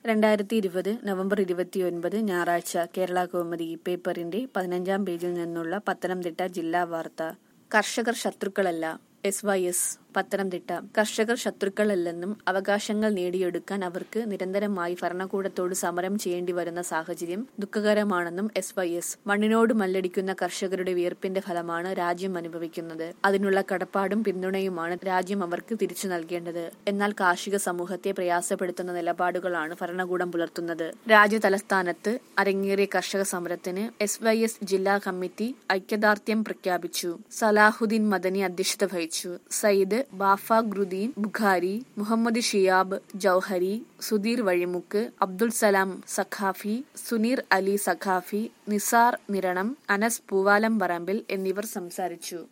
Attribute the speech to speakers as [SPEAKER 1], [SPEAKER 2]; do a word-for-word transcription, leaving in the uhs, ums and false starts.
[SPEAKER 1] രണ്ടായിരത്തി ഇരുപത് നവംബർ ഇരുപത്തിയൊൻപത് ഞായറാഴ്ച കേരള കൗമുദി പേപ്പറിന്റെ പതിനഞ്ചാം പേജിൽ നിന്നുള്ള പത്തനംതിട്ട ജില്ലാ വാർത്ത. കർഷകർ ശത്രുക്കളല്ല. S Y S Pathanamthitta. കർഷകർ ശത്രുക്കളല്ലെന്നും അവകാശങ്ങൾ നേടിയെടുക്കാൻ അവർക്ക് നിരന്തരമായി ഭരണകൂടത്തോട് സമരം ചെയ്യേണ്ടി വരുന്ന സാഹചര്യം ദുഃഖകരമാണെന്നും എസ് വൈ എസ്. മണ്ണിനോട് മല്ലടിക്കുന്ന കർഷകരുടെ വിയർപ്പിന്റെ ഫലമാണ് രാജ്യം അനുഭവിക്കുന്നത്. അതിനുള്ള കടപ്പാടും പിന്തുണയുമാണ് രാജ്യം അവർക്ക് തിരിച്ചു നൽകേണ്ടത്. എന്നാൽ കാർഷിക സമൂഹത്തെ പ്രയാസപ്പെടുത്തുന്ന നിലപാടുകളാണ് ഭരണകൂടം പുലർത്തുന്നത്. രാജ്യ തലസ്ഥാനത്ത് അരങ്ങേറിയ കർഷക സമരത്തിന് എസ് വൈ എസ് ജില്ലാ കമ്മിറ്റി ഐക്യദാർഢ്യം പ്രഖ്യാപിച്ചു. സലാഹുദ്ദീൻ മദനി അധ്യക്ഷത വഹിച്ചു. സയ്യിദ് ബാഫഖ്റുദ്ദീൻ ബുഖാരി, മുഹമ്മദ് ഷിയാബ് ജൗഹരി, സുധീർ വഴിമുക്ക്, അബ്ദുൽ സലാം സഖാഫി, സുനീർ അലി സഖാഫി, നിസാർ നിരണം, അനസ് പൂവാലംപറമ്പിൽ എന്നിവർ സംസാരിച്ചു.